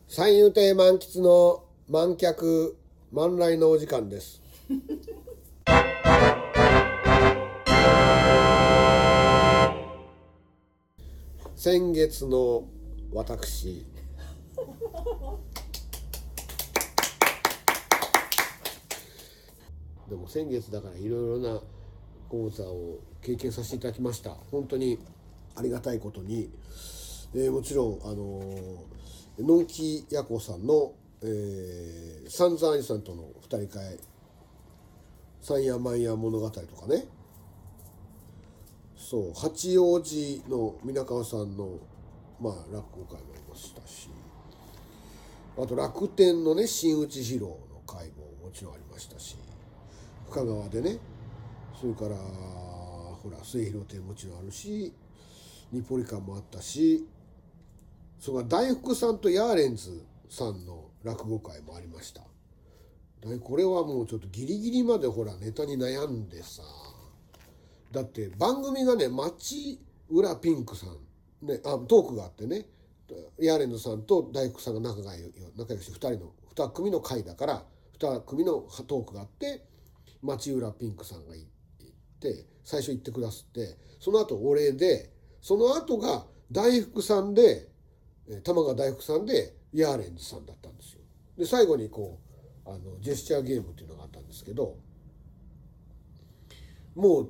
三遊亭満喫の満客満来のお時間です。先月の私、でも先月だからいろいろな講座を経験させていただきました。本当にありがたいことに、もちろんのんきやこさんの、三山兄さんとの二人会、三夜万夜物語とかね、そう八王子の皆川さんの落語会もありましたし、あと楽天のね新内二郎の会ももちろんありましたし、深川でね、それからほら末広亭もちろんあるし、ニポリカンもあったし、それから大福さんとヤーレンズさんの落語会もありました。これはもうちょっとギリギリまでほらネタに悩んでさ、だって番組がね町浦ピンクさん、ね、トークがあってね、ヤーレンズさんと大福さんが仲良し2組の会だから、2組のトークがあって、町浦ピンクさんが行って最初行ってくださって、その後俺で、その後が大福さんで玉川大福さんでヤーレンズさんだったんですよ。で最後にジェスチャーゲームっていうのがあったんですけど、もう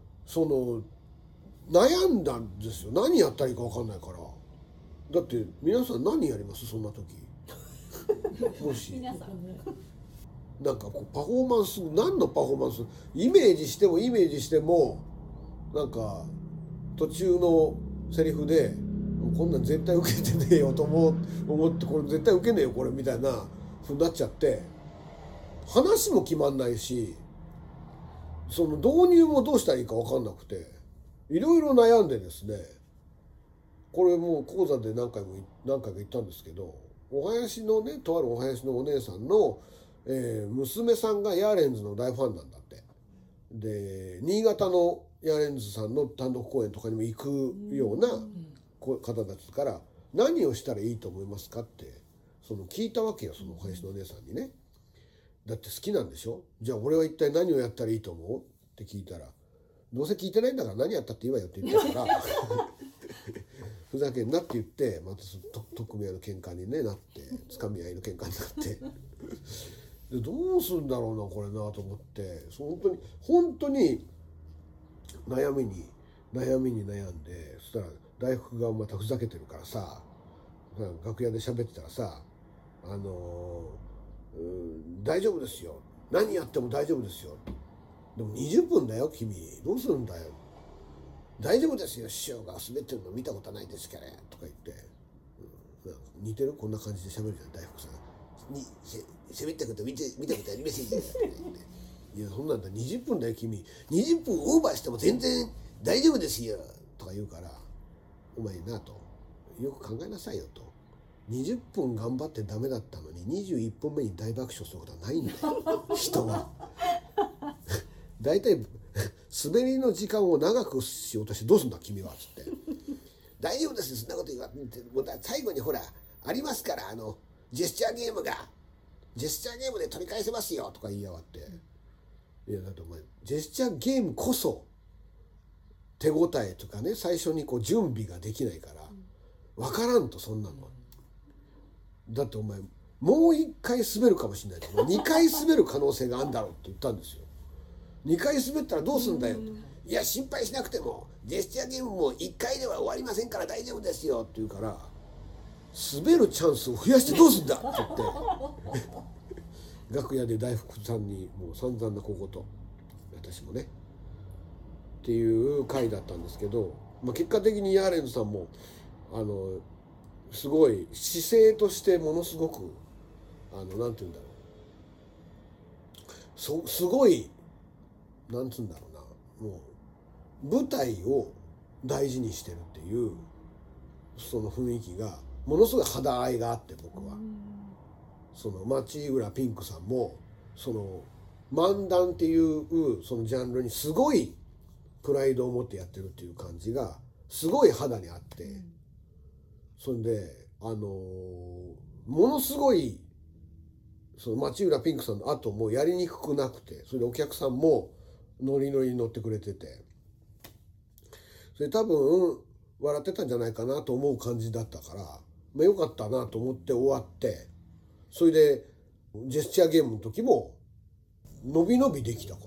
悩んだんですよ。何やったらいいか分かんないから。だって皆さん何やりますそんな時もしなんかパフォーマンス、何のパフォーマンス、イメージしてもなんか途中のセリフでこんなん絶対受けてねえよと思って、これ絶対受けねえよこれみたいなふうになっちゃって、話も決まんないし、その導入もどうしたらいいか分かんなくて、いろいろ悩んでですね、これもう講座で何回か言ったんですけど、お囃子のね、とあるお囃子のお姉さんの、娘さんがヤーレンズの大ファンなんだって。で新潟のヤーレンズさんの単独公演とかにも行くような方たちから、何をしたらいいと思いますかって聞いたわけよ、そのお囃子のお姉さんにね。だって好きなんでしょ、じゃあ俺は一体何をやったらいいと思うって聞いたら、どうせ聞いてないんだから何やったっていいわよって言ったからふざけんなって言って、また取っ組み合いの喧嘩に、ね、なって、つかみ合いの喧嘩になってでどうするんだろうなこれなと思って、本当に悩みに悩んで、そしたら大福がまたふざけてるからさ、楽屋で喋ってたらさ、大丈夫ですよ、何やっても大丈夫ですよ、でも20分だよ君、どうするんだよ、大丈夫ですよ、師匠が滑ってるの見たことないですからとか言って、似てる、こんな感じで喋るじゃん大福さんに、滑ったこと見たことありませんよとか言って、いやそんなんだ20分だよ君、20分オーバーしても全然大丈夫ですよとか言うから、お前なと、よく考えなさいよと、20分頑張ってダメだったのに21分目に大爆笑することはないんだよ人はだいたい滑りの時間を長くしようとしてどうすんだ君はつって大丈夫ですよそんなこと言われて、もう最後にほらありますから、ジェスチャーゲームで取り返せますよとか言いやがって、いやだってお前ジェスチャーゲームこそ手応えとかね、最初に準備ができないから分からんと、そんなのだってお前もう一回滑るかもしれないけど2回滑る可能性があるんだろうって言ったんですよ。2回滑ったらどうすんだよ、いや心配しなくてもジェスチャーゲームも1回では終わりませんから大丈夫ですよって言うから、滑るチャンスを増やしてどうすんだって言って楽屋で大福さんにもう散々な小言、私もねっていう回だったんですけど、結果的にヤーレンズさんもすごい姿勢としてものすごくなんて言うんだろう、すごいなんつうんだろうな、もう舞台を大事にしてるっていうその雰囲気がものすごい肌合いがあって、僕は町浦ピンクさんも漫談っていうそのジャンルにすごいプライドを持ってやってるっていう感じがすごい肌にあって、それで漫ものすごいその町浦ピンクさんの後もやりにくくなくて、それでお客さんもノリノリに乗ってくれてて、それ多分笑ってたんじゃないかなと思う感じだったから、まあ、よかったなと思って終わって、それでジェスチャーゲームの時も伸び伸びできたから、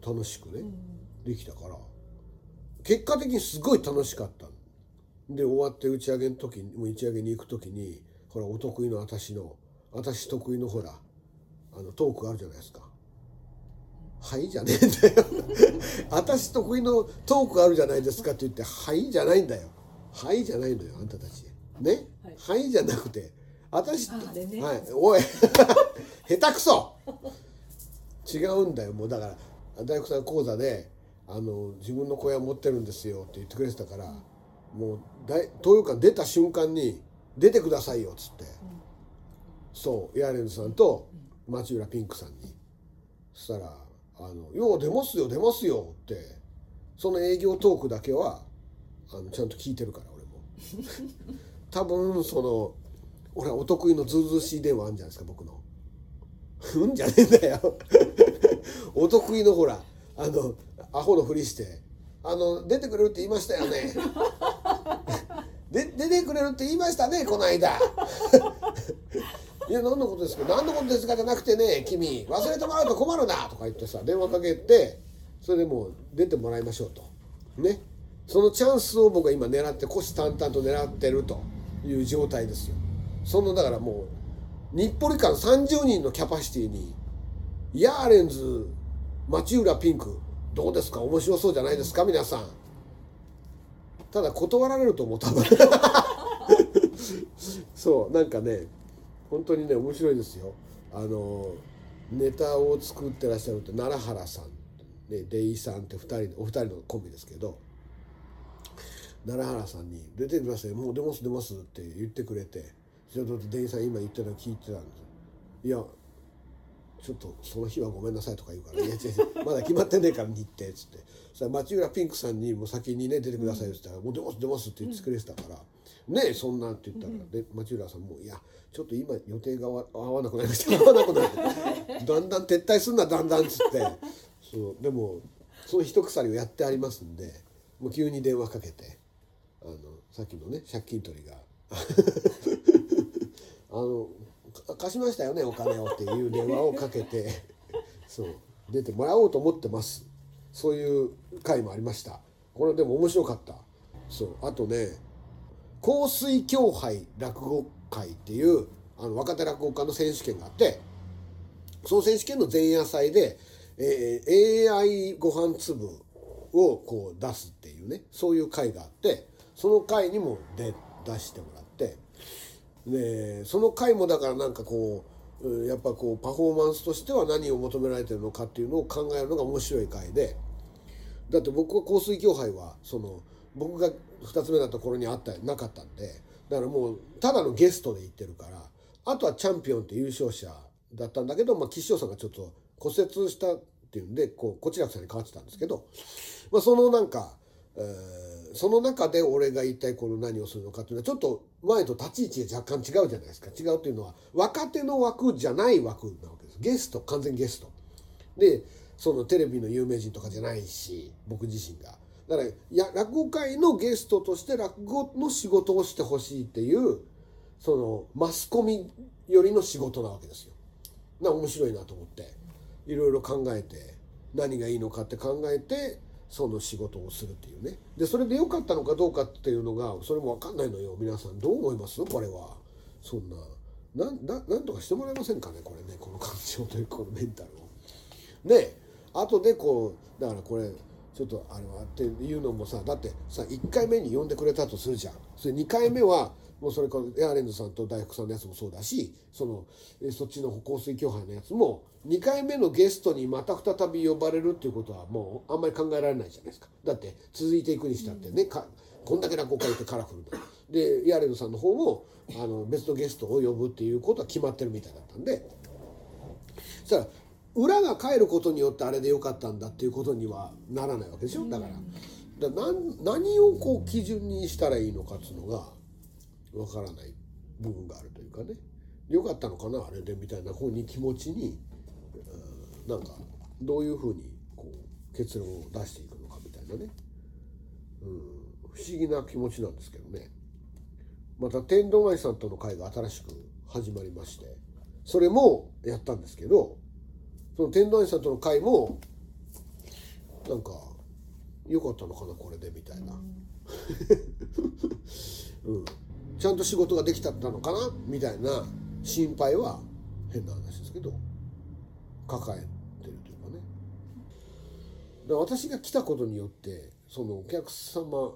楽しくねできたから、結果的にすごい楽しかった。で終わって打ち上げの時に、打ち上げに行く時に、ほらお得意の私得意のほらトークあるじゃないですか。はいじゃねえんだよ私得意のトークあるじゃないですかって言って、はいじゃないんだよ。はいじゃないのよ、あんたたちね。はいじゃなくて、私って、ね、はい、おい下手くそ違うんだよ。もうだから大工さん講座で自分の小屋持ってるんですよって言ってくれてたから、もう東洋館出た瞬間に出てくださいよっつって、そうヤーレンズさんと町浦ピンクさんに、そしたらよう出ますよ出ますよって、その営業トークだけはちゃんと聞いてるから、俺も多分ほらお得意のズうずうしい電話あるんじゃないですか、僕のうんじゃねえんだよお得意のほらアホのふりして出てくれるって言いましたよね出てくれるって言いましたねこの間いや何のことですか何のことですかじゃなくてね、君忘れてもらうと困るなとか言ってさ、電話かけて、それでもう出てもらいましょうとね。そのチャンスを僕は今狙って、虎視眈々と狙ってるという状態ですよ。だからもう日暮里館30人のキャパシティにヤーレンズ町浦ピンクどうですか、面白そうじゃないですか皆さん。ただ断られると思う多分そうなんかね、本当にね面白いですよ。ネタを作ってらっしゃるって奈良原さんでデイさんってお二人のコンビですけど、奈良原さんに出てください、もう出ますって言ってくれて、ちょっとデイさん今言ってたの聞いてたんです。いやちょっとその日はごめんなさいとか言うから、いや違うまだ決まってねえから日程っつって、そしたら町浦ピンクさんにもう先にね出てくださいって言ったら、もう出ますって言ってくれてたから、ねえそんなって言ったら、で町浦さんもいやちょっと今予定が合わなくなりました合わなくなってだんだん撤退すんなだんだんっつって、そうでもその一鎖をやってありますんで、もう急に電話かけて、さっきのね借金取りが貸しましたよねお金をっていう電話をかけてそう出てもらおうと思ってます。そういう回もありました。これでも面白かった。そうあとね、香水協会落語会っていう若手落語家の選手権があって、その選手権の前夜祭で、AI ご飯粒をこう出すっていうね、そういう会があって、その会にも出してもらって、でその回もだからなんかこうやっぱこうパフォーマンスとしては何を求められてるのかっていうのを考えるのが面白い回で、だって僕は香水協会は僕が2つ目だった頃になかったんで、だからもうただのゲストで行ってるから、あとはチャンピオンって優勝者だったんだけど、岸翔さんがちょっと骨折したっていうんでこちらくさんに変わってたんですけど、そのなんか、その中で俺が一体何をするのかっていうのはちょっと前と立ち位置が若干違うじゃないですか。違うっていうのは若手の枠じゃない枠なわけです。ゲスト、完全ゲストで、テレビの有名人とかじゃないし、僕自身がだから落語界のゲストとして落語の仕事をしてほしいっていうマスコミよりの仕事なわけですよ。面白いなと思っていろいろ考えて、何がいいのかって考えてその仕事をするっていうね。でそれで良かったのかどうかっていうのがそれも分かんないのよ。皆さんどう思います？これはそんななんとかしてもらえませんかね、これね、この感情というこのメンタルをね。後でだからこれちょっとあれはっていうのもさ、だってさ1回目に呼んでくれたとするじゃん。それ2回目はもうそれからヤーレンズさんと大福さんのやつもそうだし、そっちの香水協会のやつも2回目のゲストにまた再び呼ばれるっていうことはもうあんまり考えられないじゃないですか。だって続いていくにしたってね、こんだけ落語会ってカラフルなで、ヤーレンズさんの方も別のゲストを呼ぶっていうことは決まってるみたいだったんで、そしたら裏が帰ることによってあれでよかったんだっていうことにはならないわけでしょ。だから何を基準にしたらいいのかっていうのがわからない部分があるというかね。 よかったのかなあれでみたいな方に気持ちに、なんかどういうふうにこう結論を出していくのかみたいなね、不思議な気持ちなんですけどね。また天童舞さんとの会が新しく始まりまして、それもやったんですけど、その天童舞さんとの会もなんか良かったのかなこれでみたいな、ちゃんと仕事ができたのかなみたいな心配は変な話ですけど抱えてるというかね。で私が来たことによってそのお客様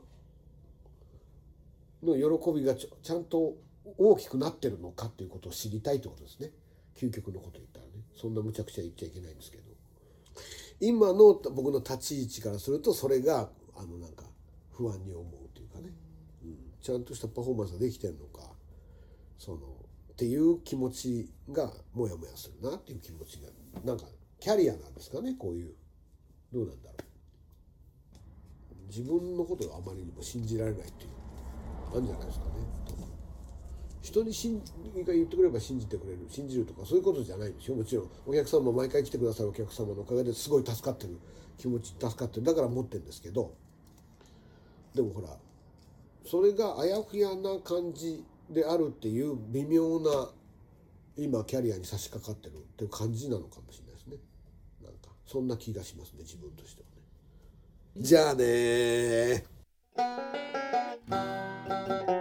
の喜びがちゃんと大きくなってるのかっていうことを知りたいってことですね。究極のこと言ったらね、そんな無茶苦茶言っちゃいけないんですけど、今の僕の立ち位置からするとそれがなんか不安に思うというかね、ちゃんとしたパフォーマンスができてるのかっていう気持ちがモヤモヤするなっていう気持ちがなんかキャリアなんですかね。こういうどうなんだろう、自分のことがあまりにも信じられないっていうあるんじゃないですかね。人にが言ってくれば信じてくれる、信じるとかそういうことじゃないんですよ。もちろんお客様毎回来てくださるお客様のおかげですごい助かってる、気持ち助かってる、だから持ってるんですけど、でもほらそれがあやふやな感じであるっていう微妙な今キャリアに差し掛かってるっていう感じなのかもしれないですね。なんかそんな気がしますね、自分としてはね。じゃあねー。